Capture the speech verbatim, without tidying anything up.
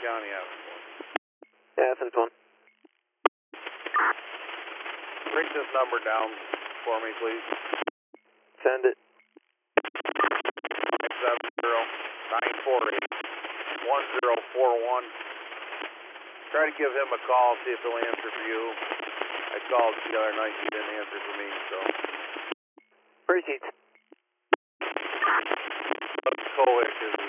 County, Athens one. Athens one. Break this number down for me, please. Send it. nine seven zero, nine four eight, one zero four one. Try to give him a call, see if he'll answer for you. I called the other night, he didn't answer for me, so. Proceed. Coic is